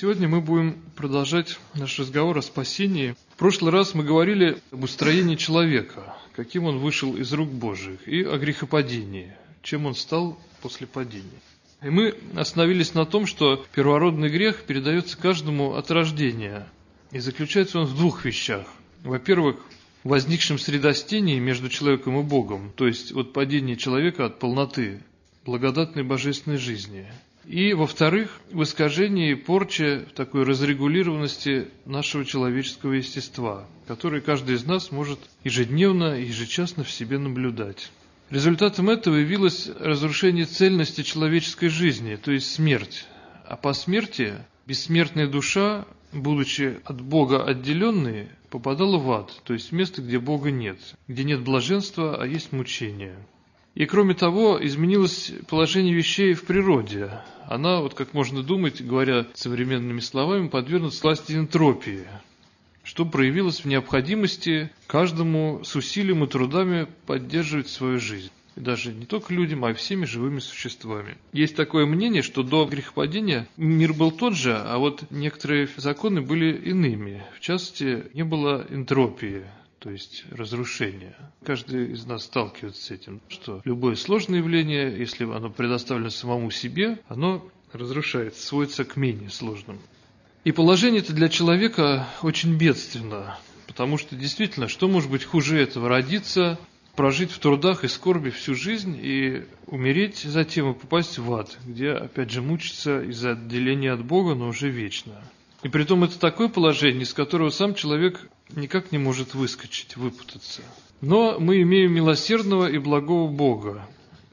Сегодня мы будем продолжать наш разговор о спасении. В прошлый раз мы говорили об устроении человека, каким он вышел из рук Божьих, и о грехопадении, чем он стал после падения. И мы остановились на том, что первородный грех передается каждому от рождения, и заключается он в двух вещах. Во-первых, в возникшем средостении между человеком и Богом, то есть от падения человека от полноты благодатной божественной жизни. И, во-вторых, в искажении и порче такой разрегулированности нашего человеческого естества, который каждый из нас может ежедневно и ежечасно в себе наблюдать. Результатом этого явилось разрушение цельности человеческой жизни, то есть смерть. А по смерти бессмертная душа, будучи от Бога отделенной, попадала в ад, то есть в место, где Бога нет, где нет блаженства, а есть мучения. И кроме того, изменилось положение вещей в природе. Она, как можно думать, говоря современными словами, подвергнута власти энтропии, что проявилось в необходимости каждому с усилием и трудами поддерживать свою жизнь. И даже не только людям, а и всеми живыми существами. Есть такое мнение, что до грехопадения мир был тот же, а некоторые законы были иными. В частности, не было энтропии, то есть разрушения. Каждый из нас сталкивается с этим, что любое сложное явление, если оно предоставлено самому себе, оно разрушается, сводится к менее сложным. И положение-то для человека очень бедственно, потому что действительно, что может быть хуже этого? Родиться, прожить в трудах и скорби всю жизнь и умереть затем и попасть в ад, где опять же мучиться из-за отделения от Бога, но уже вечно. И притом это такое положение, из которого сам человек никак не может выскочить, выпутаться. Но мы имеем милосердного и благого Бога.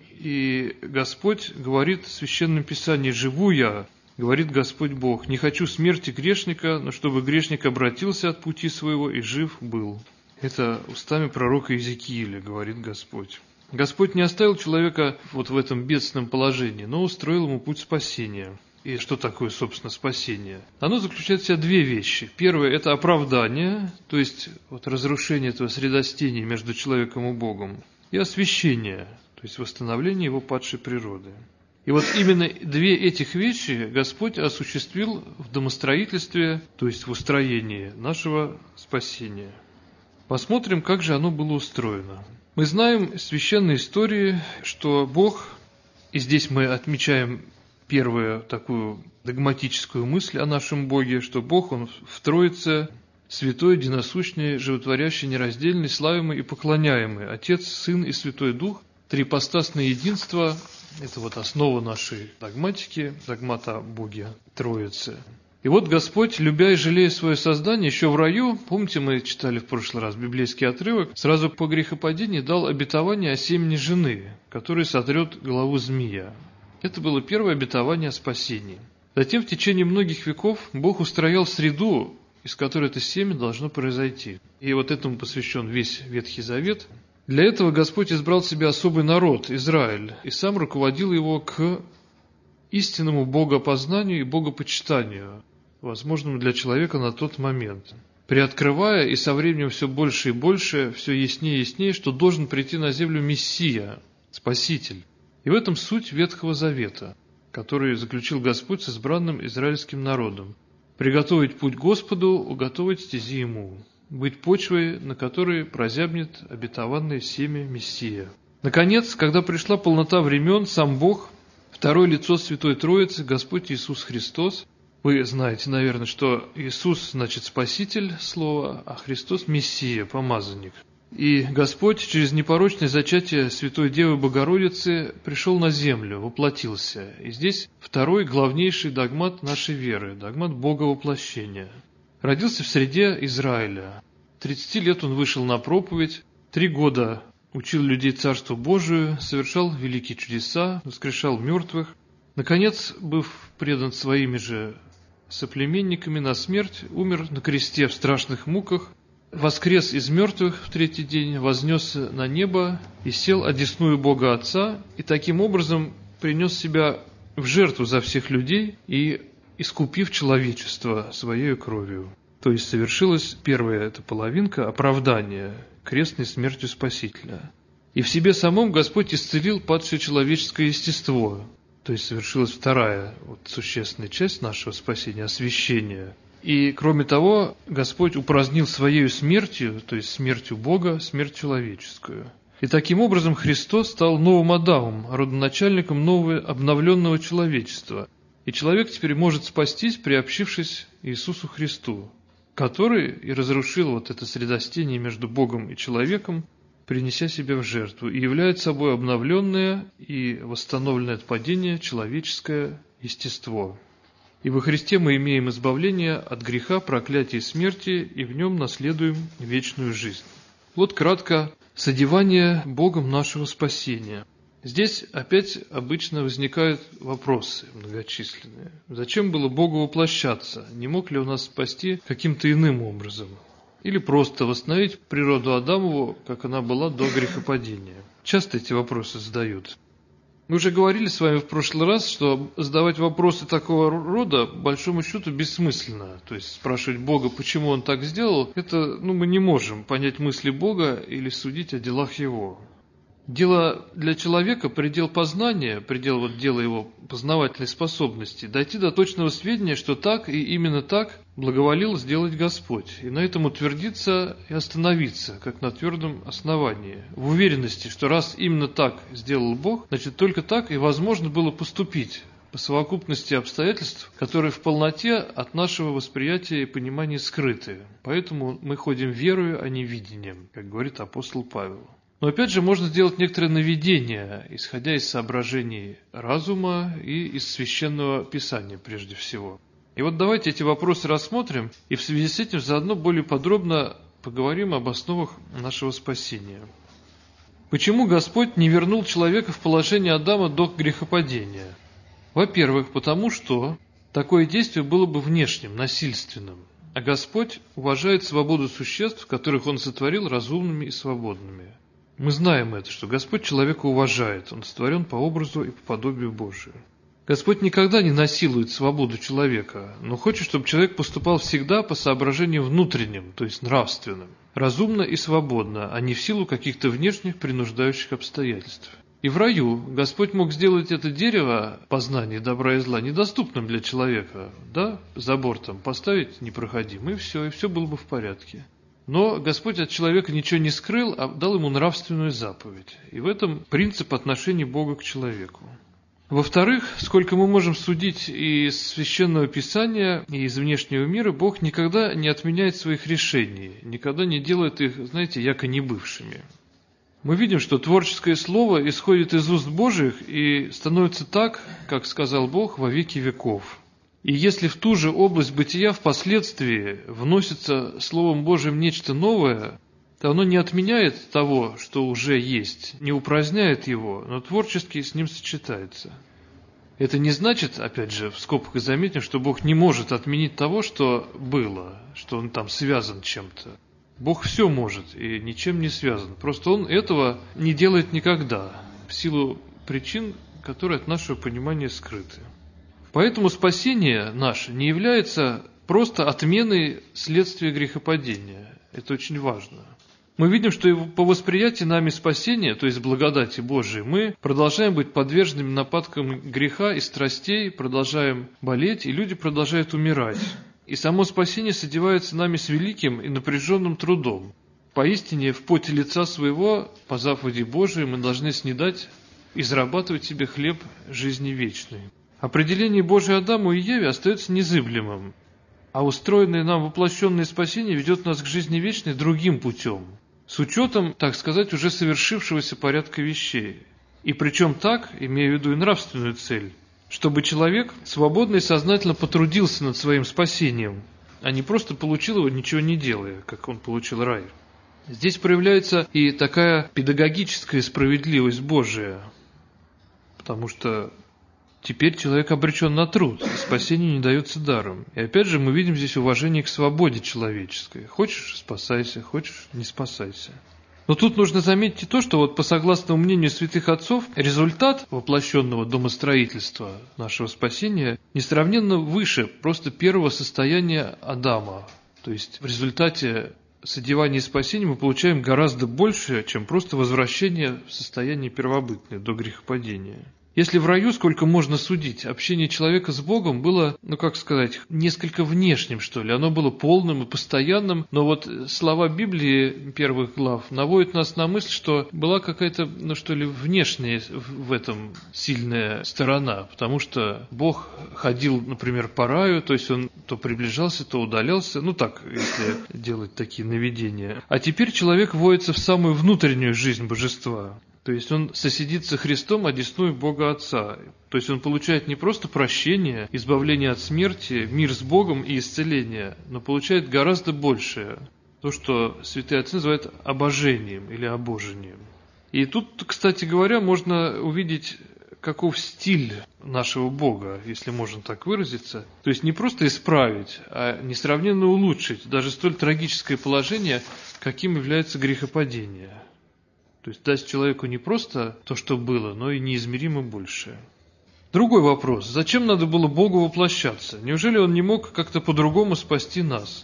И Господь говорит в Священном Писании: «Живу я, говорит Господь Бог, не хочу смерти грешника, но чтобы грешник обратился от пути своего и жив был». Это устами пророка Иезекииля говорит Господь. Господь не оставил человека в этом бедственном положении, но устроил ему путь спасения. И что такое, собственно, спасение? Оно заключает в себе две вещи. Первое – это оправдание, то есть разрушение этого средостения между человеком и Богом, и освящение, то есть восстановление его падшей природы. И именно две этих вещи Господь осуществил в домостроительстве, то есть в устроении нашего спасения. Посмотрим, как же оно было устроено. Мы знаем из священной истории, что Бог, и здесь мы отмечаем первую такую догматическую мысль о нашем Боге, что Бог, Он в Троице, святой, единосущный, животворящий, нераздельный, славимый и поклоняемый, Отец, Сын и Святой Дух, трипостасное единство, это основа нашей догматики, догмата о Боге Троицы. И Господь, любя и жалея свое создание, еще в раю, помните, мы читали в прошлый раз библейский отрывок, сразу по грехопадении дал обетование о семени жены, которая сотрет голову змея. Это было первое обетование о спасении. Затем в течение многих веков Бог устроял среду, из которой это семя должно произойти. И этому посвящен весь Ветхий Завет. Для этого Господь избрал себе особый народ, Израиль, и сам руководил его к истинному богопознанию и богопочитанию, возможному для человека на тот момент, приоткрывая и со временем все больше и больше, все яснее и яснее, что должен прийти на землю Мессия, Спаситель. И в этом суть Ветхого Завета, который заключил Господь с избранным израильским народом. Приготовить путь Господу, уготовить стези Ему, быть почвой, на которой прозябнет обетованное семя Мессия. Наконец, когда пришла полнота времен, сам Бог, второе лицо Святой Троицы, Господь Иисус Христос. Вы знаете, наверное, что Иисус значит Спаситель, слово, а Христос Мессия, помазанник. И Господь через непорочное зачатие Святой Девы Богородицы пришел на землю, воплотился. И здесь второй главнейший догмат нашей веры, догмат Боговоплощения. Родился в среде Израиля. 30 лет он вышел на проповедь, 3 года учил людей Царству Божию, совершал великие чудеса, воскрешал мертвых. Наконец, быв предан своими же соплеменниками на смерть, умер на кресте в страшных муках, воскрес из мертвых в 3-й день, вознесся на небо и сел одесную Бога Отца, и таким образом принес себя в жертву за всех людей и искупив человечество своей кровью. То есть совершилась первая эта половинка оправдания крестной смертью Спасителя. И в себе самом Господь исцелил падшее человеческое естество, То есть совершилась вторая существенная часть нашего спасения, освящение. И кроме того, Господь упразднил Своею смертью, то есть смертью Бога, смерть человеческую. И таким образом Христос стал новым Адамом, родоначальником нового обновленного человечества. И человек теперь может спастись, приобщившись Иисусу Христу, который и разрушил это средостение между Богом и человеком, принеся себя в жертву, и является собой обновленное и восстановленное от падения человеческое естество. И во Христе мы имеем избавление от греха, проклятия и смерти, и в нем наследуем вечную жизнь. Вот кратко содевание Богом нашего спасения. Здесь опять обычно возникают вопросы многочисленные. Зачем было Богу воплощаться? Не мог ли он нас спасти каким-то иным образом? Или просто восстановить природу Адамову, как она была до грехопадения? Часто эти вопросы задают. Мы уже говорили с вами в прошлый раз, что задавать вопросы такого рода, по большому счету, бессмысленно. То есть спрашивать Бога, почему Он так сделал, это мы не можем понять мысли Бога или судить о делах Его. Дело для человека, предел познания, предел дела его познавательной способности, дойти до точного сведения, что так и именно так благоволил сделать Господь, и на этом утвердиться и остановиться, как на твердом основании, в уверенности, что раз именно так сделал Бог, значит только так и возможно было поступить по совокупности обстоятельств, которые в полноте от нашего восприятия и понимания скрыты. Поэтому мы ходим верою, а не видением, как говорит апостол Павел. Но опять же можно сделать некоторое наведение, исходя из соображений разума и из Священного Писания прежде всего. И давайте эти вопросы рассмотрим, и в связи с этим заодно более подробно поговорим об основах нашего спасения. Почему Господь не вернул человека в положение Адама до грехопадения? Во-первых, потому что такое действие было бы внешним, насильственным, а Господь уважает свободу существ, которых Он сотворил разумными и свободными. Мы знаем это, что Господь человека уважает, Он сотворен по образу и по подобию Божию. Господь никогда не насилует свободу человека, но хочет, чтобы человек поступал всегда по соображениям внутренним, то есть нравственным, разумно и свободно, а не в силу каких-то внешних принуждающих обстоятельств. И в раю Господь мог сделать это дерево познания добра и зла недоступным для человека, забор поставить непроходимый, и все было бы в порядке. Но Господь от человека ничего не скрыл, а дал ему нравственную заповедь. И в этом принцип отношений Бога к человеку. Во-вторых, сколько мы можем судить из Священного Писания, и из внешнего мира, Бог никогда не отменяет своих решений, никогда не делает их, яко не бывшими. Мы видим, что творческое слово исходит из уст Божьих и становится так, как сказал Бог, во веки веков. И если в ту же область бытия впоследствии вносится Словом Божьим нечто новое, то оно не отменяет того, что уже есть, не упраздняет его, но творчески с ним сочетается. Это не значит, опять же, в скобках заметим, что Бог не может отменить того, что было, что Он связан чем-то. Бог все может и ничем не связан. Просто Он этого не делает никогда, в силу причин, которые от нашего понимания скрыты. Поэтому спасение наше не является просто отменой следствия грехопадения. Это очень важно. Мы видим, что по восприятию нами спасения, то есть благодати Божией, мы продолжаем быть подверженными нападкам греха и страстей, продолжаем болеть, и люди продолжают умирать. И само спасение содевается нами с великим и напряженным трудом. Поистине, в поте лица своего, по заповеди Божией, мы должны снедать и зарабатывать себе хлеб жизни вечной. Определение Божие Адаму и Еве остается незыблемым, а устроенное нам воплощенное спасение ведет нас к жизни вечной другим путем, с учетом, так сказать, уже совершившегося порядка вещей. И причем так, имея в виду и нравственную цель, чтобы человек свободно и сознательно потрудился над своим спасением, а не просто получил его, ничего не делая, как он получил рай. Здесь проявляется и такая педагогическая справедливость Божия, потому что теперь человек обречен на труд, и спасение не дается даром. И опять же мы видим здесь уважение к свободе человеческой. Хочешь – спасайся, хочешь – не спасайся. Но тут нужно заметить и то, что по согласному мнению святых отцов, результат воплощенного домостроительства нашего спасения несравненно выше просто первого состояния Адама. То есть в результате содевания и спасения мы получаем гораздо больше, чем просто возвращение в состояние первобытное до грехопадения. Если в раю сколько можно судить, общение человека с Богом было, несколько внешним, что ли. Оно было полным и постоянным, но вот слова Библии первых глав наводят нас на мысль, что была какая-то, внешняя в этом сильная сторона, потому что Бог ходил, например, по раю, то есть Он то приближался, то удалялся, если делать такие наведения. А теперь человек вводится в самую внутреннюю жизнь божества. То есть он сосидится Христом одесную Бога Отца. То есть он получает не просто прощение, избавление от смерти, мир с Богом и исцеление, но получает гораздо большее. То, что святые отцы называют обожением или обожением. И тут, кстати говоря, можно увидеть, каков стиль нашего Бога, если можно так выразиться. То есть не просто исправить, а несравненно улучшить даже столь трагическое положение, каким является грехопадение. То есть дать человеку не просто то, что было, но и неизмеримо большее. Другой вопрос. Зачем надо было Богу воплощаться? Неужели Он не мог как-то по-другому спасти нас?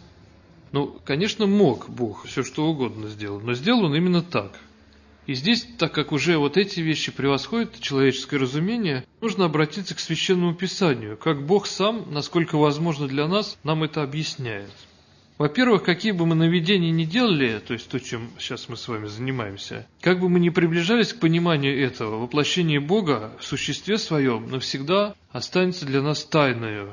Конечно, мог Бог все что угодно сделать, но сделал Он именно так. И здесь, так как уже вот эти вещи превосходят человеческое разумение, нужно обратиться к Священному Писанию, как Бог сам, насколько возможно для нас, нам это объясняет. Во-первых, какие бы мы наведения ни делали, то есть то, чем сейчас мы с вами занимаемся, как бы мы ни приближались к пониманию этого, воплощение Бога в существе своем навсегда останется для нас тайною.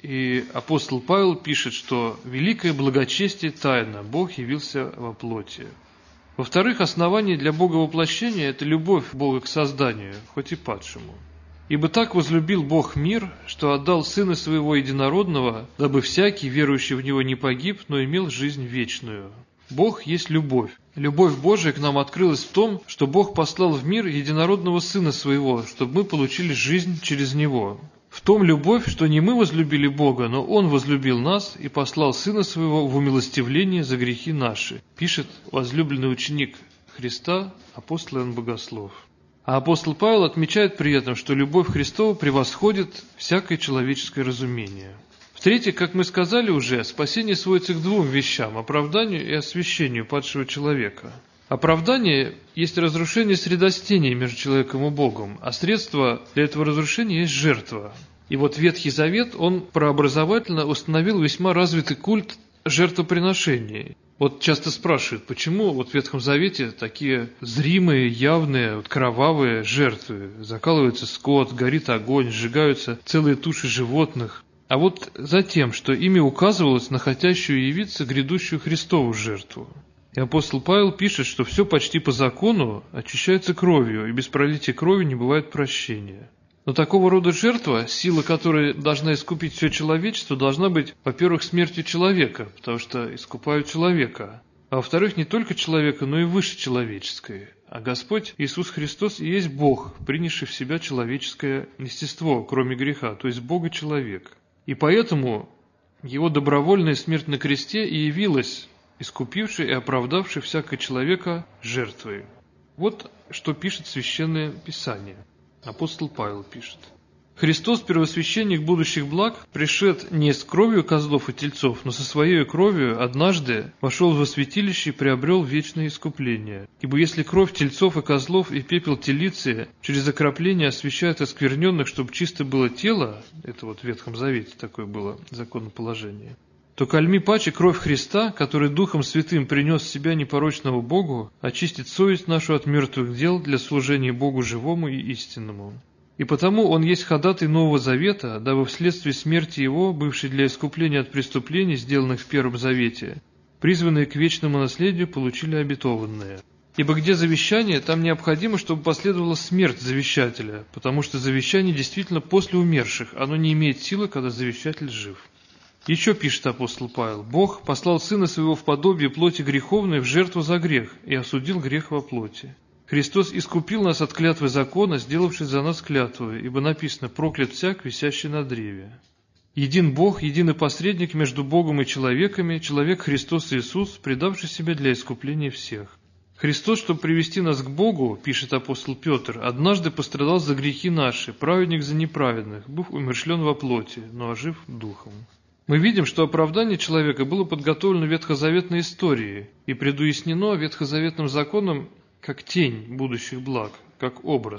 И апостол Павел пишет, что великое благочестие тайна, Бог явился во плоти. Во-вторых, основание для Бога воплощения – это любовь Бога к созданию, хоть и падшему. Ибо так возлюбил Бог мир, что отдал Сына Своего Единородного, дабы всякий, верующий в Него, не погиб, но имел жизнь вечную. Бог есть любовь. Любовь Божия к нам открылась в том, что Бог послал в мир Единородного Сына Своего, чтобы мы получили жизнь через Него. В том любовь, что не мы возлюбили Бога, но Он возлюбил нас и послал Сына Своего в умилостивление за грехи наши, пишет возлюбленный ученик Христа, апостол Иоанн Богослов. А апостол Павел отмечает при этом, что любовь Христова превосходит всякое человеческое разумение. В-третьих, как мы сказали уже, спасение сводится к двум вещам – оправданию и освящению падшего человека. Оправдание есть разрушение средостения между человеком и Богом, а средство для этого разрушения есть жертва. И вот Ветхий Завет, он прообразовательно установил весьма развитый культ жертвоприношений. Вот часто спрашивают, почему вот в Ветхом Завете такие зримые, явные, кровавые жертвы. Закалывается скот, горит огонь, сжигаются целые туши животных. А вот за тем, что ими указывалось на хотящую явиться грядущую Христову жертву. И апостол Павел пишет, что все почти по закону очищается кровью, и без пролития крови не бывает прощения. Но такого рода жертва, сила которой должна искупить все человечество, должна быть, во-первых, смертью человека, потому что искупают человека, а во-вторых, не только человека, но и выше человеческое. А Господь Иисус Христос и есть Бог, принявший в себя человеческое естество, кроме греха, то есть Бога-человек. И поэтому Его добровольная смерть на кресте и явилась искупившей и оправдавшей всякого человека жертвой. Вот что пишет Священное Писание. Апостол Павел пишет. Христос, первосвященник будущих благ, пришед не с кровью козлов и тельцов, но со своей кровью однажды вошел во святилище и приобрел вечное искупление. Ибо если кровь тельцов и козлов и пепел телицы через окропление освящают оскверненных, чтобы чисто было тело, это вот в Ветхом Завете такое было законоположение, то кальми паче кровь Христа, который Духом Святым принес себя непорочного Богу, очистит совесть нашу от мертвых дел для служения Богу живому и истинному. И потому Он есть ходатай Нового Завета, дабы вследствие смерти Его, бывшей для искупления от преступлений, сделанных в Первом Завете, призванные к вечному наследию, получили обетованное. Ибо где завещание, там необходимо, чтобы последовала смерть завещателя, потому что завещание действительно после умерших, оно не имеет силы, когда завещатель жив. Еще пишет апостол Павел: «Бог послал Сына Своего в подобие плоти греховной в жертву за грех и осудил грех во плоти. Христос искупил нас от клятвы закона, сделавшись за нас клятвой, ибо написано: проклят всяк, висящий на древе. Един Бог, единый посредник между Богом и человеками, человек Христос Иисус, предавший себя для искупления всех. Христос, чтобы привести нас к Богу, пишет апостол Петр, однажды пострадал за грехи наши, праведник за неправедных, быв умершлен во плоти, но ожив духом». Мы видим, что оправдание человека было подготовлено в ветхозаветной истории и предуяснено ветхозаветным законом как тень будущих благ, как образ.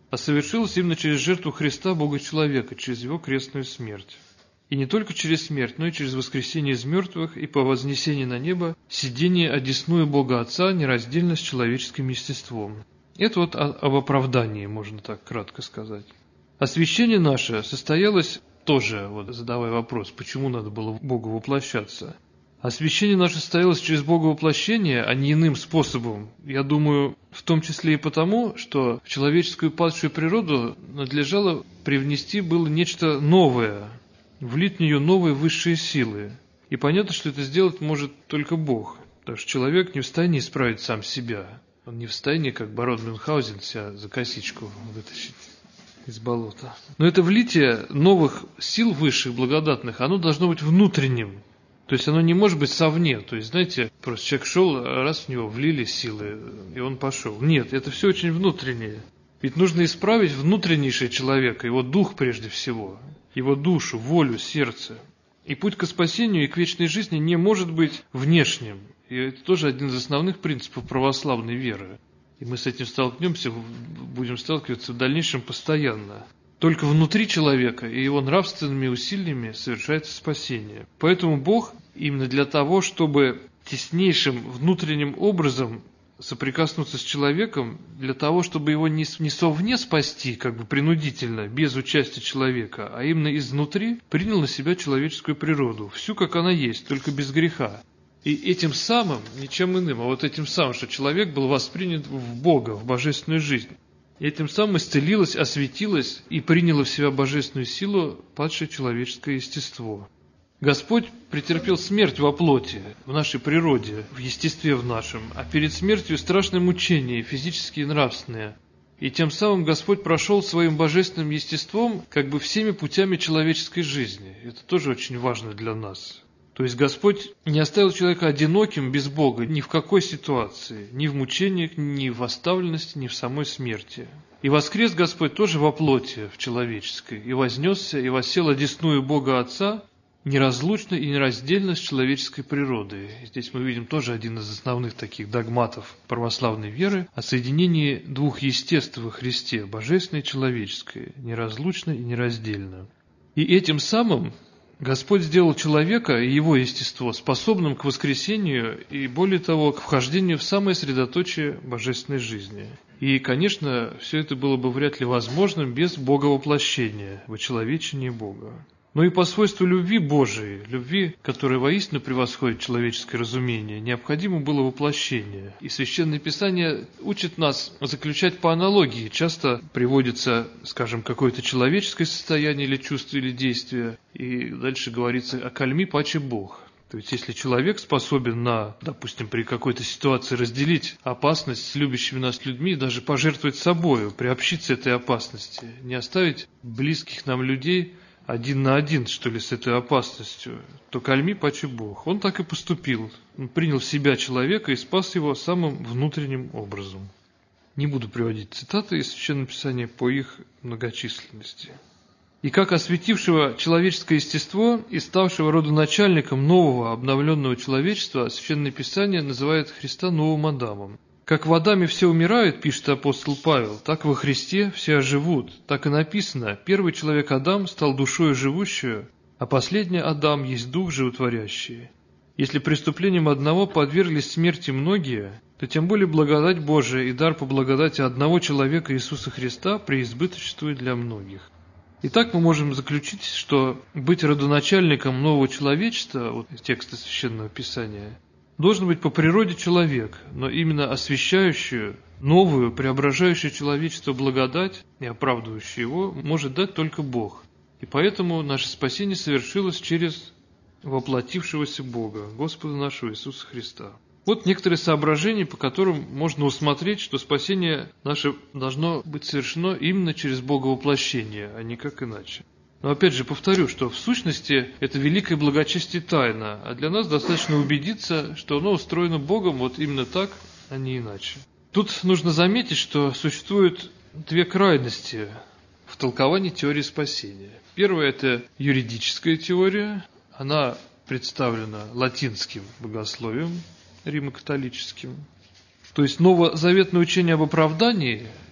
а совершилось именно через жертву Христа, Бога-человека, через Его крестную смерть. И не только через смерть, но и через воскресение из мертвых и по вознесении на небо, сидение одесную Бога Отца нераздельно с человеческим естеством. Это вот об оправдании, можно так кратко сказать. Освящение наше состоялось тоже, вот задавая вопрос, почему надо было в Бога воплощаться. Освящение наше состоялось через Бога воплощение, а не иным способом. Я думаю, в том числе и потому, что в человеческую падшую природу надлежало привнести было нечто новое, влить в нее новые высшие силы. И понятно, что это сделать может только Бог, потому что человек не в состоянии исправить сам себя. Он не в состоянии, как барон Мюнхгаузен, себя за косичку вытащить из болота. Но это влитие новых сил высших, благодатных, оно должно быть внутренним. То есть оно не может быть совне. То есть, знаете, просто человек шел, раз в него влили силы, и он пошел. Нет, это все очень внутреннее. Ведь нужно исправить внутреннейшее человека, его дух прежде всего, его душу, волю, сердце. И путь к спасению и к вечной жизни не может быть внешним. И это тоже один из основных принципов православной веры. И мы с этим столкнемся, будем сталкиваться в дальнейшем постоянно. Только внутри человека и его нравственными усилиями совершается спасение. Поэтому Бог именно для того, чтобы теснейшим внутренним образом соприкоснуться с человеком, для того, чтобы его не совне спасти, как бы принудительно, без участия человека, а именно изнутри, принял на себя человеческую природу, всю как она есть, только без греха. И этим самым, ничем иным, а вот этим самым, что человек был воспринят в Бога, в божественную жизнь. И этим самым исцелилось, осветилось и приняло в себя божественную силу падшее человеческое естество. Господь претерпел смерть во плоти, в нашей природе, в естестве в нашем, а перед смертью страшное мучение, физические и нравственные. И тем самым Господь прошел своим божественным естеством как бы всеми путями человеческой жизни. Это тоже очень важно для нас. То есть Господь не оставил человека одиноким без Бога ни в какой ситуации, ни в мучениях, ни в оставленности, ни в самой смерти. И воскрес Господь тоже во плоти, в человеческой, и вознесся, и воссел одесную Бога Отца, неразлучно и нераздельно с человеческой природой. Здесь мы видим тоже один из основных таких догматов православной веры о соединении двух естеств во Христе, божественное и человеческое, неразлучно и нераздельно. И этим самым Господь сделал человека и его естество способным к воскресению и, более того, к вхождению в самое средоточие божественной жизни. И, конечно, все это было бы вряд ли возможным без боговоплощения, вочеловечения Бога. Но и по свойству любви Божией, любви, которая воистину превосходит человеческое разумение, необходимо было воплощение. И Священное Писание учит нас заключать по аналогии. Часто приводится, скажем, какое-то человеческое состояние или чувство, или действие, и дальше говорится «окольми паче Бог». То есть, если человек способен допустим, при какой-то ситуации разделить опасность с любящими нас людьми, даже пожертвовать собою, приобщиться этой опасности, не оставить близких нам людей один на один, что ли, с этой опасностью, то кальми паче Бог. Он так и поступил. Он принял в себя человека и спас его самым внутренним образом. Не буду приводить цитаты из Священного Писания по их многочисленности. И как осветившего человеческое естество и ставшего родоначальником нового обновленного человечества, Священное Писание называет Христа новым Адамом. Как в Адаме все умирают, пишет апостол Павел, так во Христе все оживут. Так и написано, первый человек Адам стал душою живущую, а последний Адам есть дух животворящий. Если преступлением одного подверглись смерти многие, то тем более благодать Божия и дар по благодати одного человека Иисуса Христа преизбыточествует для многих. Итак, мы можем заключить, что быть родоначальником нового человечества, вот текста Священного Писания, должен быть по природе человек, но именно освящающую, новую, преображающую человечество благодать и оправдывающую его может дать только Бог. И поэтому наше спасение совершилось через воплотившегося Бога, Господа нашего Иисуса Христа. Вот некоторые соображения, по которым можно усмотреть, что спасение наше должно быть совершено именно через Боговоплощение, а никак иначе. Но опять же повторю, что в сущности это великое благочестие тайна, а для нас достаточно убедиться, что оно устроено Богом вот именно так, а не иначе. Тут нужно заметить, что существуют две крайности в толковании теории спасения. Первая – это юридическая теория, она представлена латинским богословием, римо-католическим. То есть новозаветное учение об оправдании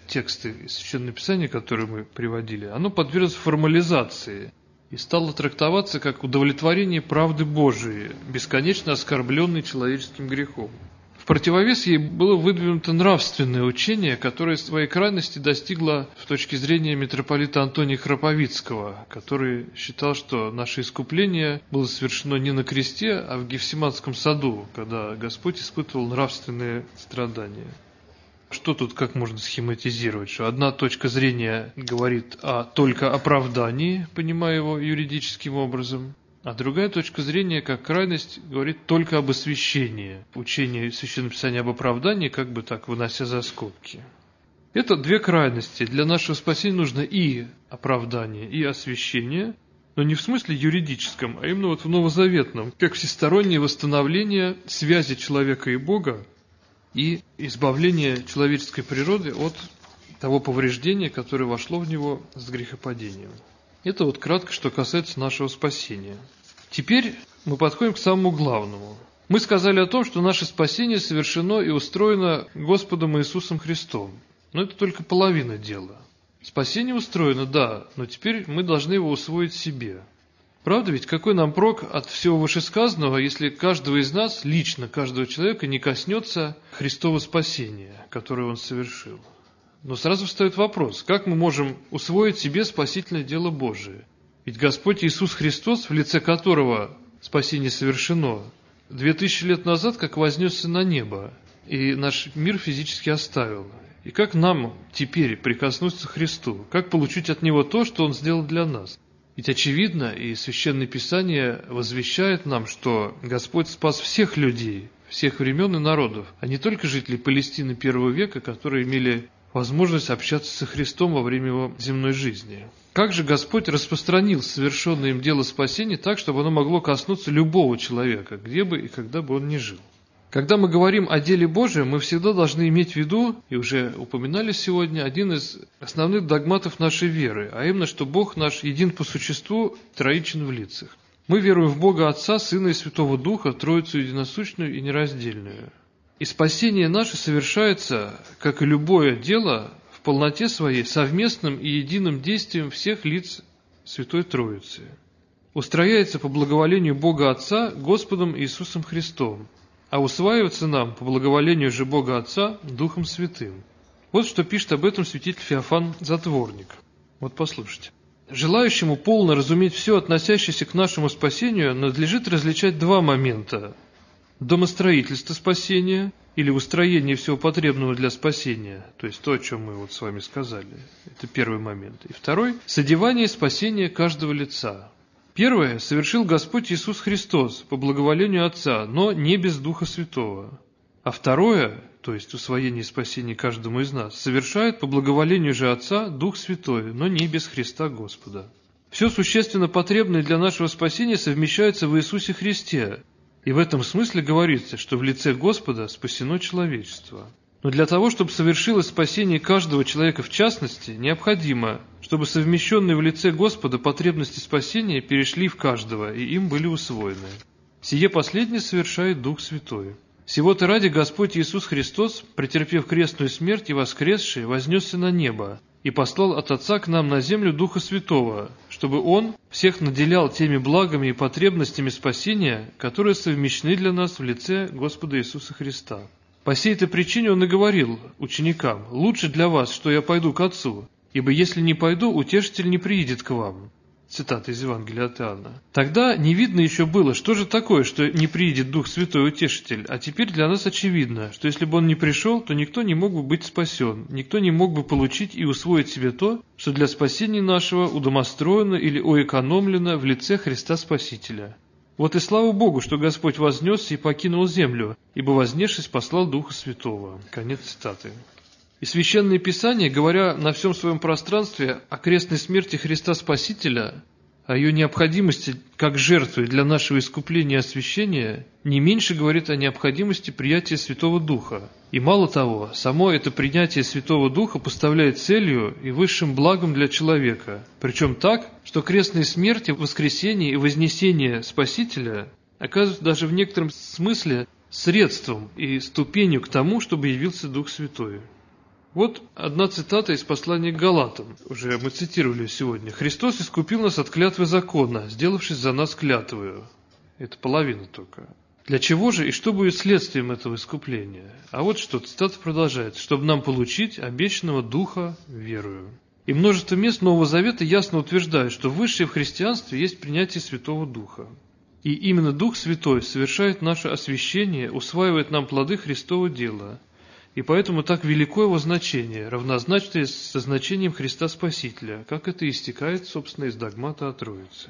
тексты из Священного Писания, которые мы приводили, оно подверглось формализации и стало трактоваться как удовлетворение правды Божией, бесконечно оскорбленной человеческим грехом. В противовес ей было выдвинуто нравственное учение, которое своей крайности достигло с точки зрения митрополита Антония Храповицкого, который считал, что наше искупление было совершено не на кресте, а в Гефсиманском саду, когда Господь испытывал нравственные страдания. Что тут как можно схематизировать? Что одна точка зрения говорит о только оправдании, понимая его юридическим образом, а другая точка зрения, как крайность, говорит только об освящении. Учение Священного Писания об оправдании, как бы так, вынося за скобки. Это две крайности. Для нашего спасения нужно и оправдание, и освящение, но не в смысле юридическом, а именно вот в новозаветном, как всестороннее восстановление связи человека и Бога и избавление человеческой природы от того повреждения, которое вошло в него с грехопадением. Это вот кратко, что касается нашего спасения. Теперь мы подходим к самому главному. Мы сказали о том, что наше спасение совершено и устроено Господом Иисусом Христом. Но это только половина дела. Спасение устроено, да, но теперь мы должны его усвоить себе. Правда ведь, какой нам прок от всего вышесказанного, если каждого из нас, лично каждого человека, не коснется Христова спасения, которое Он совершил? Но сразу встает вопрос, как мы можем усвоить себе спасительное дело Божие? Ведь Господь Иисус Христос, в лице которого спасение совершено, 2000 лет назад как вознесся на небо, и наш мир физически оставил. И как нам теперь прикоснуться к Христу? Как получить от Него то, что Он сделал для нас? Ведь очевидно, и Священное Писание возвещает нам, что Господь спас всех людей, всех времен и народов, а не только жителей Палестины первого века, которые имели возможность общаться со Христом во время Его земной жизни. Как же Господь распространил совершенное им дело спасения так, чтобы оно могло коснуться любого человека, где бы и когда бы он ни жил? Когда мы говорим о деле Божьем, мы всегда должны иметь в виду, и уже упоминали сегодня, один из основных догматов нашей веры, а именно, что Бог наш един по существу, троичен в лицах. Мы веруем в Бога Отца, Сына и Святого Духа, Троицу единосущную и нераздельную. И спасение наше совершается, как и любое дело, в полноте своей, совместным и единым действием всех лиц Святой Троицы. Устрояется по благоволению Бога Отца Господом Иисусом Христом, а усваивается нам по благоволению же Бога Отца Духом Святым. Вот что пишет об этом святитель Феофан Затворник. Вот послушайте. Желающему полно разуметь все, относящееся к нашему спасению, надлежит различать два момента. Домостроительство спасения или устроение всего потребного для спасения, то есть то, о чем мы вот с вами сказали. Это первый момент. И второй – содевание спасения каждого лица. Первое совершил Господь Иисус Христос по благоволению Отца, но не без Духа Святого. А второе, то есть усвоение спасения каждому из нас, совершает по благоволению же Отца Дух Святой, но не без Христа Господа. Все существенно потребное для нашего спасения совмещается в Иисусе Христе. И в этом смысле говорится, что в лице Господа спасено человечество. Но для того, чтобы совершилось спасение каждого человека в частности, необходимо, чтобы совмещенные в лице Господа потребности спасения перешли в каждого, и им были усвоены. Сие последнее совершает Дух Святой. Сего-то ради Господь Иисус Христос, претерпев крестную смерть и воскресший, вознесся на небо, и послал от Отца к нам на землю Духа Святого, чтобы Он всех наделял теми благами и потребностями спасения, которые совмещены для нас в лице Господа Иисуса Христа. По сей-то причине Он и говорил ученикам: «Лучше для вас, что я пойду к Отцу, ибо если не пойду, Утешитель не приидет к вам». Цитата из Евангелия от Иоанна. Тогда не видно еще было, что же такое, что не приидет Дух Святой Утешитель, а теперь для нас очевидно, что если бы Он не пришел, то никто не мог бы быть спасен, никто не мог бы получить и усвоить себе то, что для спасения нашего удомостроено или уэкономлено в лице Христа Спасителя. Вот и слава Богу, что Господь вознесся и покинул землю, ибо вознесшись послал Духа Святого. Конец цитаты. И Священное Писание, говоря на всем своем пространстве о крестной смерти Христа Спасителя, о ее необходимости как жертвы для нашего искупления и освящения, не меньше говорит о необходимости приятия Святого Духа. И мало того, само это принятие Святого Духа поставляет целью и высшим благом для человека, причем так, что крестная смерть, воскресение и вознесение Спасителя оказываются даже в некотором смысле средством и ступенью к тому, чтобы явился Дух Святой. Вот одна цитата из послания к Галатам, уже мы цитировали сегодня. «Христос искупил нас от клятвы закона, сделавшись за нас клятвою». Это половина только. Для чего же и что будет следствием этого искупления? А вот что, цитата продолжает. «Чтобы нам получить обещанного Духа верою». И множество мест Нового Завета ясно утверждают, что высшее в христианстве есть принятие Святого Духа. И именно Дух Святой совершает наше освящение, усваивает нам плоды Христова дела. И поэтому так велико его значение, равнозначное со значением Христа Спасителя, как это истекает, собственно, из догмата о Троице.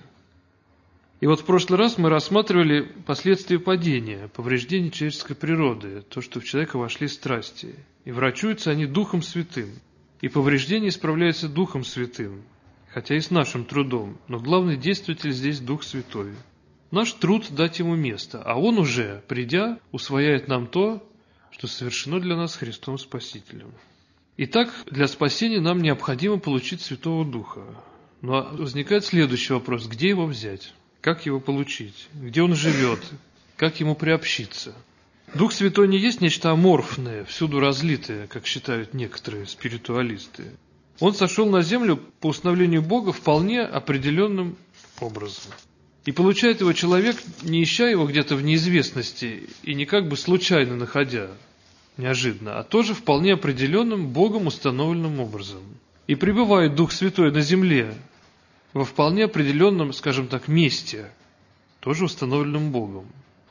И вот в прошлый раз мы рассматривали последствия падения, повреждения человеческой природы, то, что в человека вошли страсти. И врачуются они Духом Святым. И повреждения исправляются Духом Святым, хотя и с нашим трудом, но главный действователь здесь Дух Святой. Наш труд дать ему место, а он уже, придя, усвояет нам то, что совершено для нас Христом Спасителем. Итак, для спасения нам необходимо получить Святого Духа. Но возникает следующий вопрос: где его взять? Как его получить? Где он живет? Как ему приобщиться? Дух Святой не есть нечто аморфное, всюду разлитое, как считают некоторые спиритуалисты. Он сошел на землю по установлению Бога вполне определенным образом. И получает его человек, не ища его где-то в неизвестности и не как бы случайно находя, неожиданно, а тоже вполне определенным Богом установленным образом. И пребывает Дух Святой на земле во вполне определенном, скажем так, месте, тоже установленным Богом.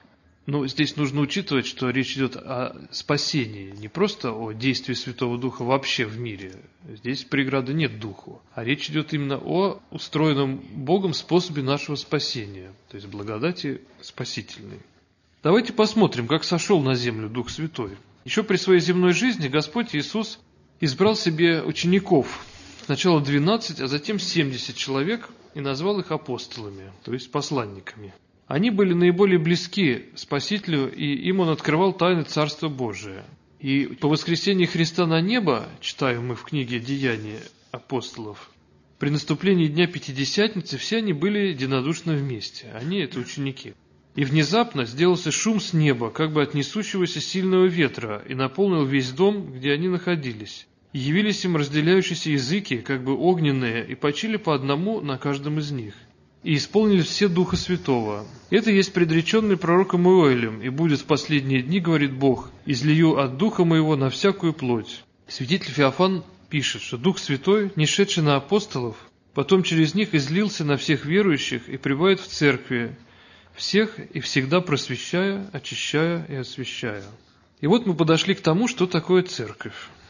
Но здесь нужно учитывать, что речь идет о спасении, не просто о действии Святого Духа вообще в мире. Здесь преграды нет Духу, а речь идет именно о устроенном Богом способе нашего спасения, то есть благодати спасительной. Давайте посмотрим, как сошел на землю Дух Святой. Еще при своей земной жизни Господь Иисус избрал себе учеников, сначала 12, а затем 70 человек, и назвал их апостолами, то есть посланниками. Они были наиболее близки Спасителю, и им Он открывал тайны Царства Божия. И по воскресении Христа на небо, читаем мы в книге «Деяния апостолов», при наступлении Дня Пятидесятницы все они были единодушно вместе, они – это ученики. И внезапно сделался шум с неба, как бы от несущегося сильного ветра, и наполнил весь дом, где они находились. И явились им разделяющиеся языки, как бы огненные, и почили по одному на каждом из них. И исполнили все Духа Святого. Это есть предреченный пророком Иоэлем, и будет в последние дни, говорит Бог, излию от Духа Моего на всякую плоть. Святитель Феофан пишет, что Дух Святой, не шедший на апостолов, потом через них излился на всех верующих и пребывает в церкви, всех и всегда просвещая, очищая и освящая. И вот мы подошли к тому, что такое церковь.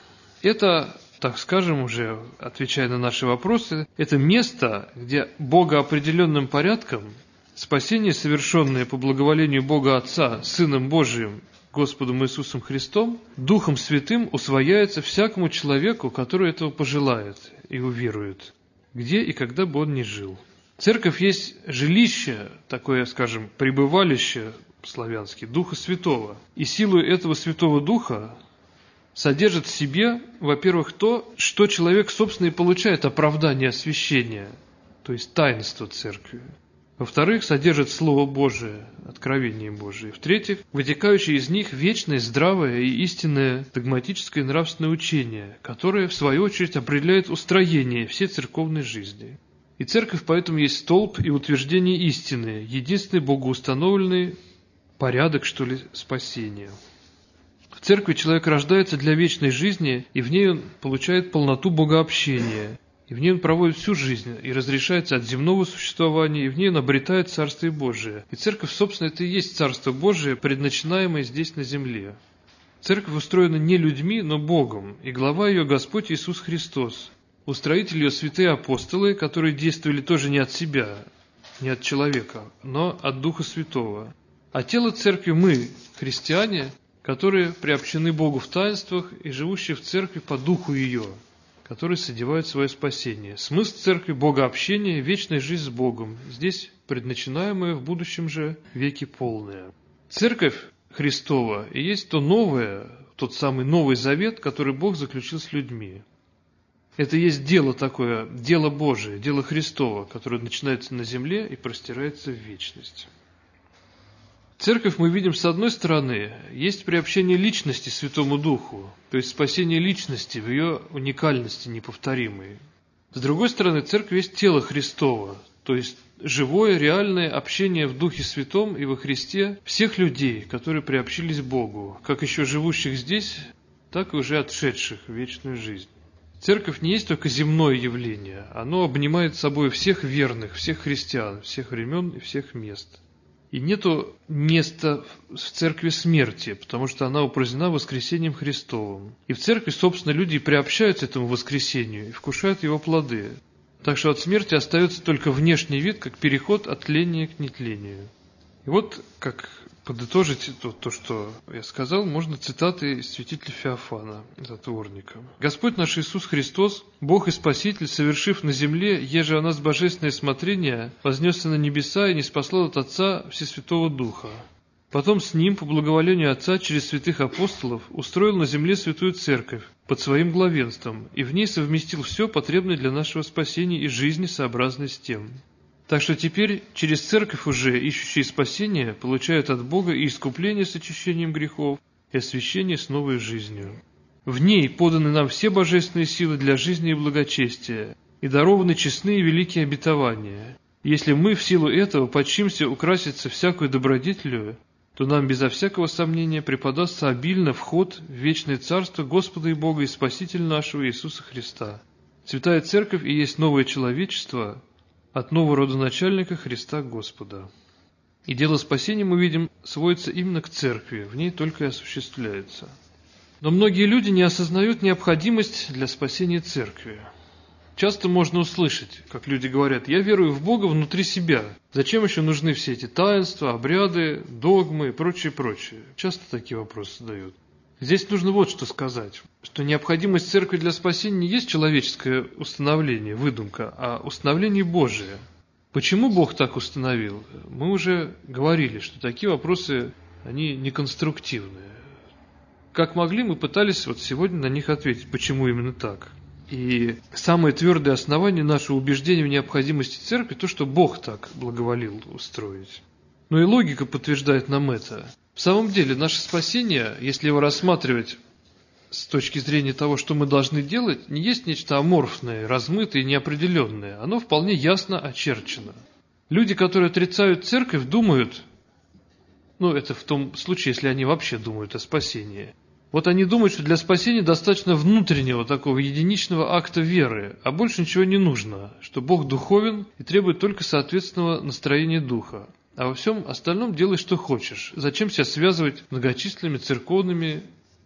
Это, так скажем, уже отвечая на наши вопросы, это место, где богоопределенным порядком спасение, совершенное по благоволению Бога Отца, Сыном Божиим, Господом Иисусом Христом, Духом Святым усвояется всякому человеку, который этого пожелает и уверует, где и когда бы он ни жил. Церковь есть жилище, такое, скажем, пребывалище славянски, Духа Святого. И силу этого Святого Духа содержит в себе, во-первых, то, что человек, собственно, и получает оправдание освящения, то есть таинство церкви. Во-вторых, содержит Слово Божие, откровение Божие. В-третьих, вытекающее из них вечное, здравое и истинное догматическое и нравственное учение, которое, в свою очередь, определяет устроение всей церковной жизни. И церковь поэтому есть столб и утверждение истины, единственный богоустановленный порядок, что ли, спасения. В церкви человек рождается для вечной жизни, и в ней он получает полноту богообщения. И в ней он проводит всю жизнь, и разрешается от земного существования, и в ней он обретает Царствие Божие. И церковь, собственно, это и есть Царство Божие, предначинаемое здесь на земле. Церковь устроена не людьми, но Богом, и глава ее Господь Иисус Христос. Устроитель ее святые апостолы, которые действовали тоже не от себя, не от человека, но от Духа Святого. А тело церкви мы, христиане, которые приобщены Богу в таинствах и живущие в церкви по духу ее, которые содевают свое спасение. Смысл церкви – богообщение, вечная жизнь с Богом, здесь предначинаемая в будущем же веке полная. Церковь Христова и есть то новое, тот самый Новый Завет, который Бог заключил с людьми. Это есть дело такое, дело Божие, дело Христово, которое начинается на земле и простирается в вечность. Церковь, мы видим, с одной стороны, есть приобщение личности Святому Духу, то есть спасение личности в ее уникальности неповторимой. С другой стороны, Церковь есть тело Христово, то есть живое, реальное общение в Духе Святом и во Христе всех людей, которые приобщились к Богу, как еще живущих здесь, так и уже отшедших в вечную жизнь. Церковь не есть только земное явление, оно обнимает собой всех верных, всех христиан, всех времен и всех мест. И нету места в церкви смерти, потому что она упразднена воскресением Христовым. И в церкви, собственно, люди приобщаются этому воскресению и вкушают его плоды. Так что от смерти остается только внешний вид, как переход от тления к нетлению. И вот, как подытожить то, что я сказал, можно цитаты из святителя Феофана, затворника. «Господь наш Иисус Христос, Бог и Спаситель, совершив на земле, еже о нас божественное смотрение, вознесся на небеса и ниспослал от Отца Всесвятого Духа. Потом с Ним, по благоволению Отца, через святых апостолов, устроил на земле святую Церковь под Своим главенством и в ней совместил все потребное для нашего спасения и жизни, сообразной с тем». Так что теперь через Церковь уже ищущие спасения получают от Бога и искупление с очищением грехов, и освящение с новой жизнью. В ней поданы нам все божественные силы для жизни и благочестия, и дарованы честные и великие обетования. Если мы в силу этого почимся украситься всякую добродетелью, то нам безо всякого сомнения преподастся обильно вход в вечное Царство Господа и Бога и Спасителя нашего Иисуса Христа. Святая Церковь и есть новое человечество от нового родоначальника Христа Господа. И дело спасения, мы видим, сводится именно к Церкви, в ней только и осуществляется. Но многие люди не осознают необходимость для спасения Церкви. Часто можно услышать, как люди говорят: «Я верую в Бога внутри себя. Зачем еще нужны все эти таинства, обряды, догмы и прочее, прочее?» Часто такие вопросы задают. Здесь нужно вот что сказать, что необходимость Церкви для спасения не есть человеческое установление, выдумка, а установление Божие. Почему Бог так установил? Мы уже говорили, что такие вопросы, они неконструктивные. Как могли, мы пытались вот сегодня на них ответить, почему именно так. И самое твердое основание нашего убеждения в необходимости Церкви – то, что Бог так благоволил устроить. Но и логика подтверждает нам это. В самом деле, наше спасение, если его рассматривать с точки зрения того, что мы должны делать, не есть нечто аморфное, размытое и неопределенное. Оно вполне ясно очерчено. Люди, которые отрицают Церковь, думают, это в том случае, если они вообще думают о спасении. Вот они думают, что для спасения достаточно внутреннего такого единичного акта веры, а больше ничего не нужно, что Бог духовен и требует только соответственного настроения духа. А во всем остальном делай, что хочешь. Зачем себя связывать многочисленными церковными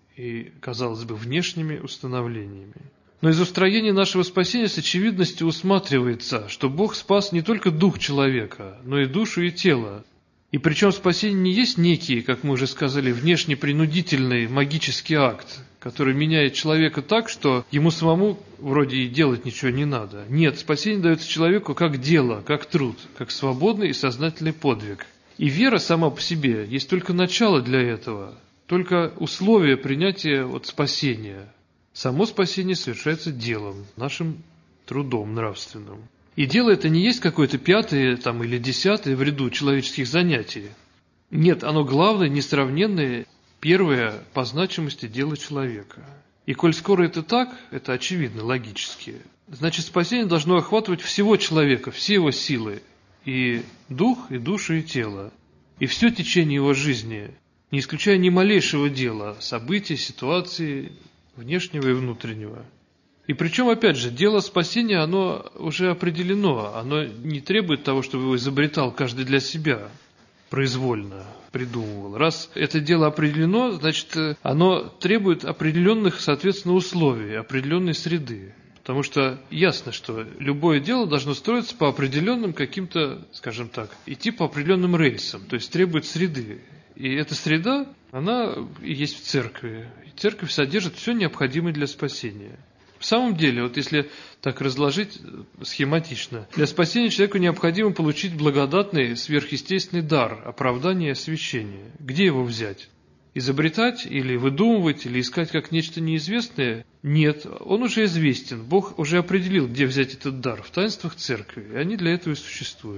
и, казалось бы, внешними установлениями? Но из устроения нашего спасения с очевидностью усматривается, что Бог спас не только дух человека, но и душу и тело. И причем спасение не есть некий, как мы уже сказали, внешне принудительный магический акт, который меняет человека так, что ему самому вроде и делать ничего не надо. Нет, спасение дается человеку как дело, как труд, как свободный и сознательный подвиг. И вера сама по себе есть только начало для этого, только условие принятия спасения. Само спасение совершается делом, нашим трудом нравственным. И дело это не есть какое-то пятое или десятое в ряду человеческих занятий. Нет, оно главное, несравненное, первое по значимости дело человека. И коль скоро это так, это очевидно, логически, значит спасение должно охватывать всего человека, все его силы, и дух, и душу, и тело, и все течение его жизни, не исключая ни малейшего дела, событий, ситуации, внешнего и внутреннего. И причем, опять же, дело спасения, оно уже определено, оно не требует того, чтобы его изобретал каждый для себя, произвольно придумывал. Раз это дело определено, значит, оно требует определенных, соответственно, условий, определенной среды. Потому что ясно, что любое дело должно строиться по определенным каким-то, скажем так, идти по определенным рельсам, то есть требует среды. И эта среда, она и есть в церкви. И церковь содержит все необходимое для спасения. В самом деле, если так разложить схематично, для спасения человеку необходимо получить благодатный сверхъестественный дар, оправдание и освящение. Где его взять? Изобретать или выдумывать, или искать как нечто неизвестное? Нет, он уже известен. Бог уже определил, где взять этот дар, в таинствах церкви, и они для этого и существуют.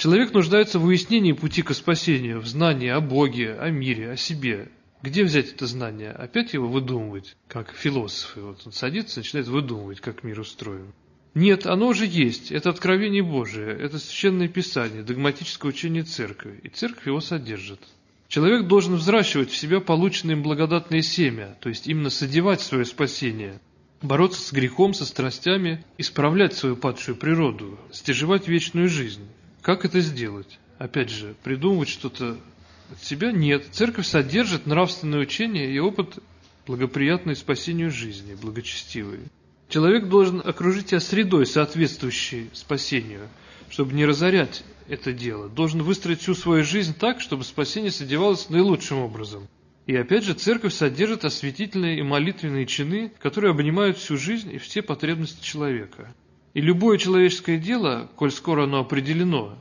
Человек нуждается в выяснении пути к спасению, в знании о Боге, о мире, о себе. Где взять это знание? Опять его выдумывать, как философы. Вот он садится и начинает выдумывать, как мир устроен. Нет, оно уже есть. Это откровение Божие, это священное писание, догматическое учение церкви. И церковь его содержит. Человек должен взращивать в себя полученное им благодатное семя, то есть именно содевать свое спасение, бороться с грехом, со страстями, исправлять свою падшую природу, стяжевать вечную жизнь. Как это сделать? Опять же, придумывать что-то от себя? Нет. Церковь содержит нравственное учение и опыт, благоприятный спасению жизни, благочестивый. Человек должен окружить себя средой, соответствующей спасению, чтобы не разорять это дело. Должен выстроить всю свою жизнь так, чтобы спасение содевалось наилучшим образом. И опять же, церковь содержит осветительные и молитвенные чины, которые обнимают всю жизнь и все потребности человека. И любое человеческое дело, коль скоро оно определено,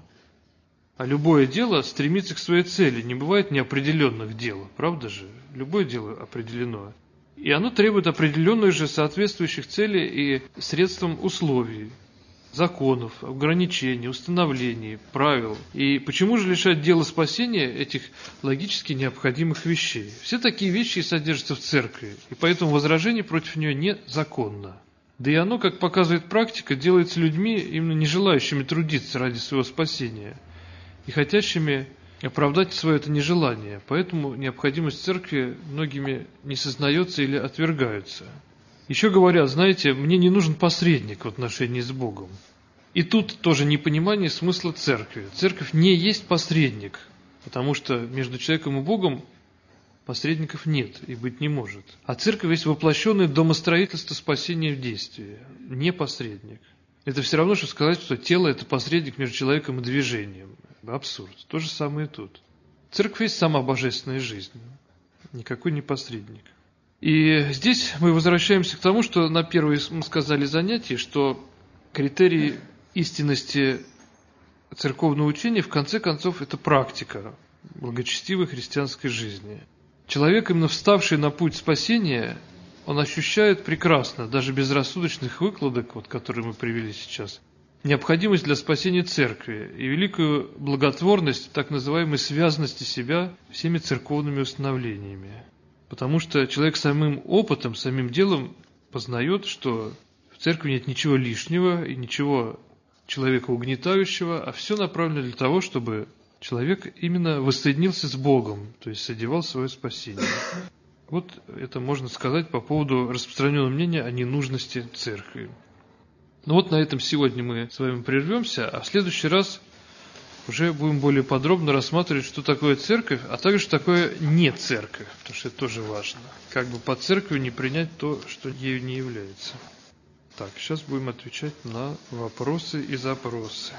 а любое дело стремится к своей цели, не бывает неопределенных дел, правда же? Любое дело определено. И оно требует определенных же соответствующих целей и средствам условий, законов, ограничений, установлений, правил. И почему же лишать дела спасения этих логически необходимых вещей? Все такие вещи и содержатся в церкви, и поэтому возражение против нее незаконно. Да и оно, как показывает практика, делается людьми, именно не желающими трудиться ради своего спасения и хотящими оправдать свое это нежелание. Поэтому необходимость церкви многими не сознается или отвергается. Еще говорят, знаете, мне не нужен посредник в отношении с Богом. И тут тоже непонимание смысла церкви. Церковь не есть посредник, потому что между человеком и Богом посредников нет и быть не может. А церковь есть воплощенное домостроительство спасения в действии, не посредник. Это все равно, что сказать, что тело – это посредник между человеком и движением. Абсурд. То же самое и тут. Церковь есть сама божественная жизнь, никакой не посредник. И здесь мы возвращаемся к тому, что на первое мы сказали занятие, что критерий истинности церковного учения в конце концов это практика благочестивой христианской жизни. Человек, именно вставший на путь спасения, он ощущает прекрасно, даже без рассудочных выкладок, вот, которые мы привели сейчас, необходимость для спасения церкви и великую благотворность так называемой связанности себя всеми церковными установлениями. Потому что человек самым опытом, самим делом познает, что в церкви нет ничего лишнего и ничего человека угнетающего, а все направлено для того, чтобы человек именно воссоединился с Богом, то есть содевал свое спасение. Вот это можно сказать по поводу распространенного мнения о ненужности церкви. Ну вот на этом сегодня мы с вами прервемся, а в следующий раз уже будем более подробно рассматривать, что такое церковь, а также что такое не церковь, потому что это тоже важно. Как бы под церковью не принять то, что ею не является. Так, сейчас будем отвечать на вопросы и запросы.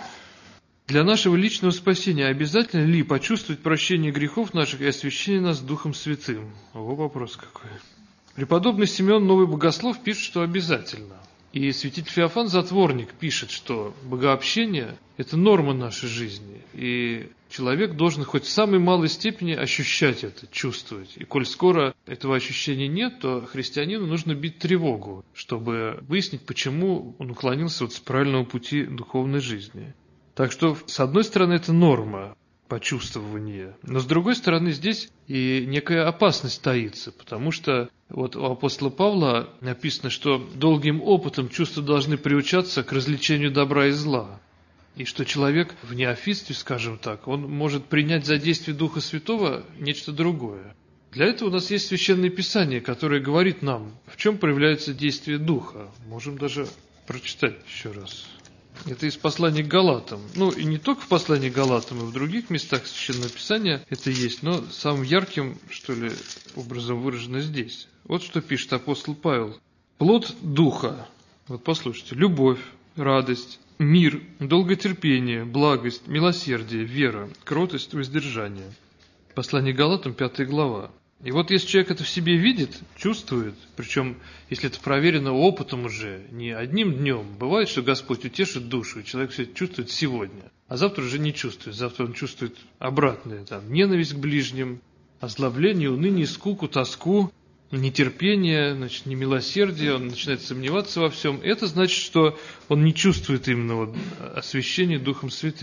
Для нашего личного спасения обязательно ли почувствовать прощение грехов наших и освящение нас Духом Святым? Ого, вопрос какой. Преподобный Симеон Новый Богослов пишет, что обязательно. И святитель Феофан Затворник пишет, что богообщение – это норма нашей жизни. И человек должен хоть в самой малой степени ощущать это, чувствовать. И коль скоро этого ощущения нет, то христианину нужно бить тревогу, чтобы выяснить, почему он уклонился от правильного пути духовной жизни. Так что, с одной стороны, это норма почувствования, но с другой стороны, здесь и некая опасность таится, потому что вот у апостола Павла написано, что долгим опытом чувства должны приучаться к развлечению добра и зла, и что человек в неофитстве, скажем так, он может принять за действие Духа Святого нечто другое. Для этого у нас есть Священное Писание, которое говорит нам, в чем проявляется действие Духа. Можем даже прочитать еще раз. Это из послания к Галатам. Ну, и не только в послании к Галатам, и в других местах Священного Писания это есть, но самым ярким, что ли, образом выражено здесь. Вот что пишет апостол Павел. Плод Духа, вот послушайте, любовь, радость, мир, долготерпение, благость, милосердие, вера, кротость, воздержание. Послание к Галатам, 5 глава. И вот если человек это в себе видит, чувствует, причем если это проверено опытом уже, не одним днем, бывает, что Господь утешит душу, и человек все это чувствует сегодня, а завтра уже не чувствует, завтра он чувствует обратное, там, ненависть к ближним, озлобление, уныние, скуку, тоску, нетерпение, значит, немилосердие, он начинает сомневаться во всем. Это значит, что он не чувствует именно освящения Духом Святым.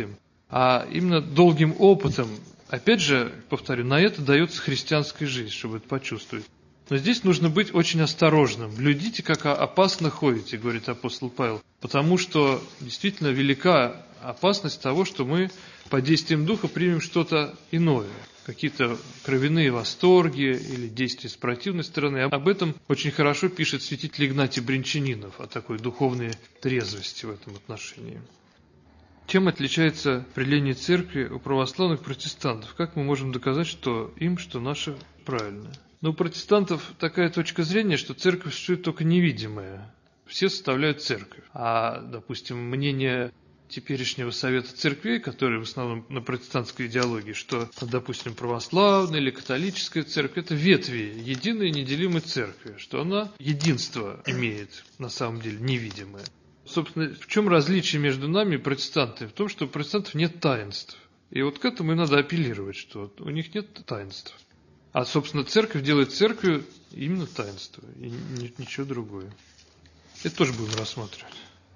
а именно долгим опытом. Опять же, повторю, на это дается христианская жизнь, чтобы это почувствовать. Но здесь нужно быть очень осторожным. Глядите, как опасно ходите, говорит апостол Павел. Потому что действительно велика опасность того, что мы под действием Духа примем что-то иное. Какие-то кровяные восторги или действия с противной стороны. Об этом очень хорошо пишет святитель Игнатий Брянчанинов, о такой духовной трезвости в этом отношении. Чем отличается определение церкви у православных протестантов? Как мы можем доказать, что им, что наше правильно? Но у протестантов такая точка зрения, что церковь существует только невидимая. Все составляют церковь. А, допустим, мнение теперешнего совета церквей, который в основном на протестантской идеологии, что, допустим, православная или католическая церковь – это ветви единой и неделимой церкви, что она единство имеет, на самом деле, невидимое. Собственно, в чем различие между нами и протестантами? В том, что у протестантов нет таинств. И вот к этому и надо апеллировать, что у них нет таинств. А, собственно, церковь делает церковью именно таинство, и ничего другое. Это тоже будем рассматривать.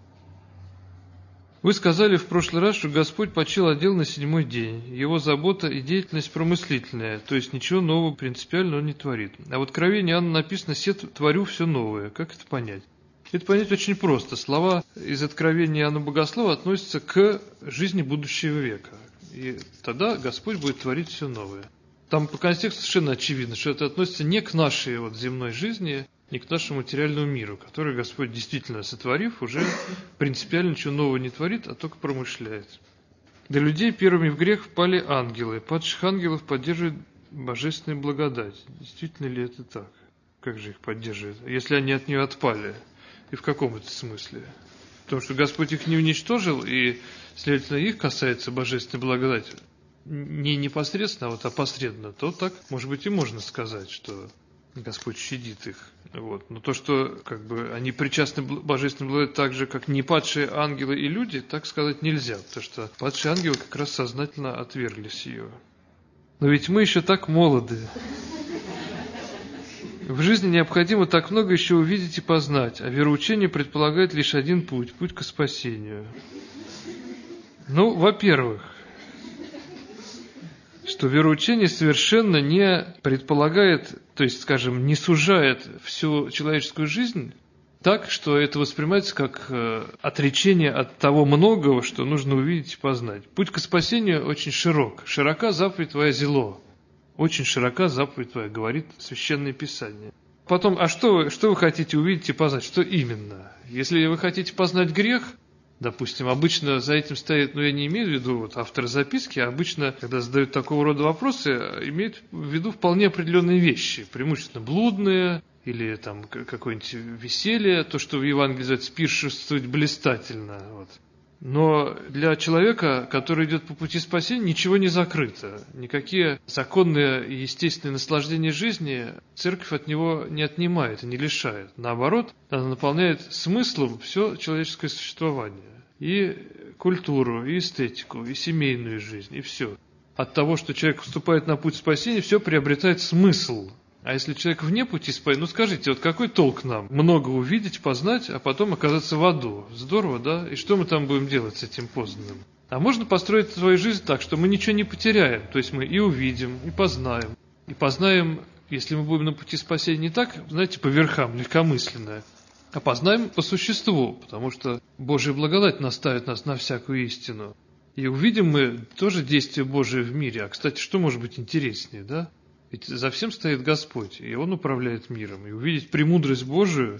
Вы сказали в прошлый раз, что Господь почил отдел на 7-й день. Его забота и деятельность промыслительная, то есть ничего нового принципиального не творит. А в Откровении Иоанна написано «Се творю все новое». Как это понять? Это понять очень просто. Слова из Откровения Иоанна Богослова относятся к жизни будущего века. И тогда Господь будет творить все новое. Там по контексту совершенно очевидно, что это относится не к нашей земной жизни, не к нашему материальному миру, который Господь, действительно сотворив, уже принципиально ничего нового не творит, а только промышляет. Для людей первыми в грех впали ангелы. Падших ангелов поддерживает божественная благодать. Действительно ли это так? Как же их поддерживает, если они от нее отпали? И в каком это смысле? Потому что Господь их не уничтожил, и, следовательно, их касается божественной благодати. Не непосредственно, а вот опосредованно, то так, может быть, и можно сказать, что Господь щадит их. Вот. Но то, что они причастны к божественной благодати так же, как не падшие ангелы и люди, так сказать нельзя, потому что падшие ангелы как раз сознательно отверглись ее. Но ведь мы еще так молоды. В жизни необходимо так много еще увидеть и познать, а вероучение предполагает лишь один путь – путь к спасению. Ну, во-первых, что вероучение совершенно не предполагает, то есть, скажем, не сужает всю человеческую жизнь так, что это воспринимается как отречение от того многого, что нужно увидеть и познать. Путь к спасению очень широк. Широка заповедь твоя зело. Очень широка заповедь твоя, говорит Священное Писание. Потом, а что вы хотите увидеть и познать? Что именно? Если вы хотите познать грех, допустим, обычно за этим стоит, я не имею в виду автор записки, а обычно, когда задают такого рода вопросы, имеют в виду вполне определенные вещи, преимущественно блудные, или там какое-нибудь веселье, то, что в Евангелии называется пиршествовать блистательно. Вот. Но для человека, который идет по пути спасения, ничего не закрыто. Никакие законные и естественные наслаждения жизни церковь от него не отнимает и не лишает. Наоборот, она наполняет смыслом все человеческое существование. И культуру, и эстетику, и семейную жизнь, и все. От того, что человек вступает на путь спасения, все приобретает смысл. А если человек вне пути спасения, скажите, какой толк нам? Много увидеть, познать, а потом оказаться в аду. Здорово, да? И что мы там будем делать с этим познанным? А можно построить свою жизнь так, что мы ничего не потеряем. То есть мы и увидим, и познаем. И познаем, если мы будем на пути спасения не так, знаете, по верхам, легкомысленно, а познаем по существу, потому что Божья благодать наставит нас на всякую истину. И увидим мы тоже действие Божие в мире. А, кстати, что может быть интереснее, да? Ведь за всем стоит Господь, и Он управляет миром. И увидеть премудрость Божию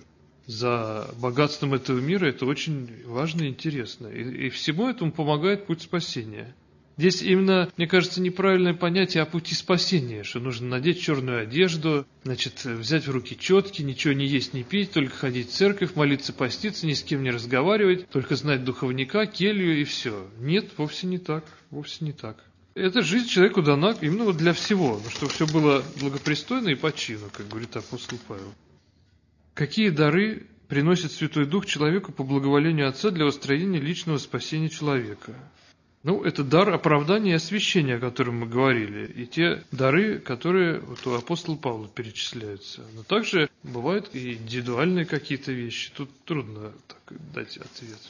за богатством этого мира – это очень важно и интересно. И всему этому помогает путь спасения. Здесь именно, мне кажется, неправильное понятие о пути спасения, что нужно надеть черную одежду, взять в руки четки, ничего не есть, не пить, только ходить в церковь, молиться, поститься, ни с кем не разговаривать, только знать духовника, келью и все. Нет, вовсе не так, вовсе не так. Эта жизнь человеку дана именно для всего, чтобы все было благопристойно и по чину, как говорит апостол Павел. Какие дары приносит Святой Дух человеку по благоволению Отца для устроения личного спасения человека? Это дар оправдания и освящения, о котором мы говорили, и те дары, которые у апостола Павла перечисляются. Но также бывают и индивидуальные какие-то вещи. Тут трудно так дать ответ.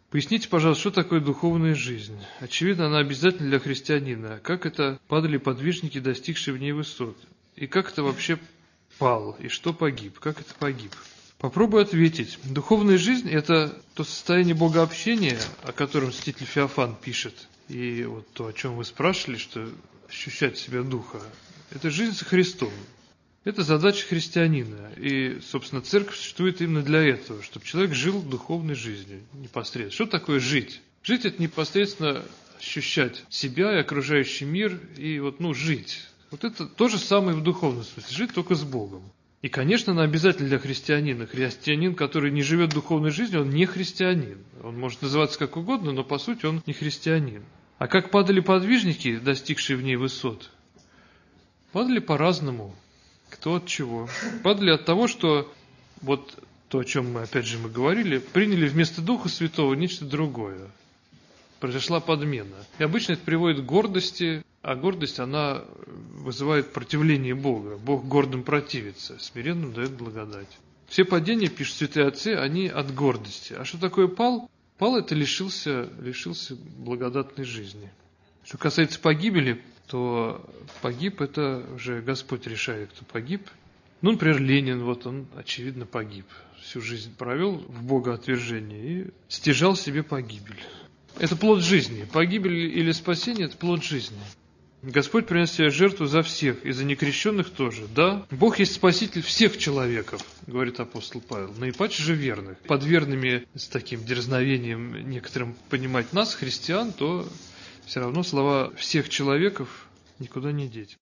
Поясните, пожалуйста, что такое духовная жизнь? Очевидно, она обязательна для христианина. Как это падали подвижники, достигшие в ней высот? И как это вообще пал? И что погиб? Как это погиб? Попробую ответить. Духовная жизнь – это то состояние богообщения, о котором святитель Феофан пишет. И вот то, о чем вы спрашивали, что ощущать себя духа, это жизнь со Христом. Это задача христианина. И, собственно, церковь существует именно для этого, чтобы человек жил духовной жизнью непосредственно. Что такое жить? Жить – это непосредственно ощущать себя и окружающий мир, и жить. Вот это то же самое в духовном смысле. Жить только с Богом. И, конечно, она обязательно для христианина. Христианин, который не живет духовной жизнью, он не христианин. Он может называться как угодно, но по сути он не христианин. А как падали подвижники, достигшие в ней высот? Падали по-разному. Кто от чего? Падали от того, что вот то, о чем мы говорили, приняли вместо Духа Святого нечто другое. Произошла подмена. И обычно это приводит к гордости, а гордость, она вызывает противление Бога. Бог гордым противится, смиренным дает благодать. Все падения, пишут святые отцы, они от гордости. А что такое пал? Пал – это лишился благодатной жизни. Что касается погибели, то погиб – это уже Господь решает, кто погиб. Например, Ленин, он, очевидно, погиб. Всю жизнь провел в богоотвержении и стяжал себе погибель. Это плод жизни. Погибель или спасение – это плод жизни. Господь принес себе жертву за всех, и за некрещенных тоже. Да, Бог есть спаситель всех человеков, говорит апостол Павел, наипаче же верных. Под верными, с таким дерзновением некоторым понимать нас, христиан, то все равно слова всех человеков никуда не деть.